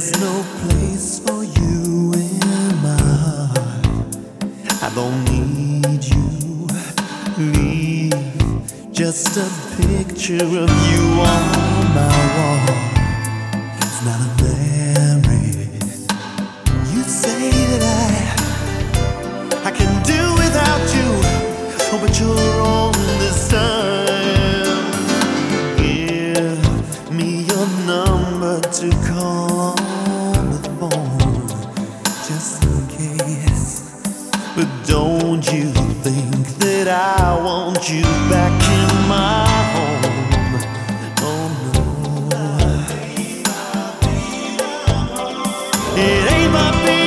There's no place for you in my heart. I don't need you. Leave just a picture of you on my wall. It's not a memory. You say that I can do without you, oh, but you're wrong this time. Give me your number to call on the phone, just in case. But don't you think that I want you back in my home? Oh no, it ain't my business.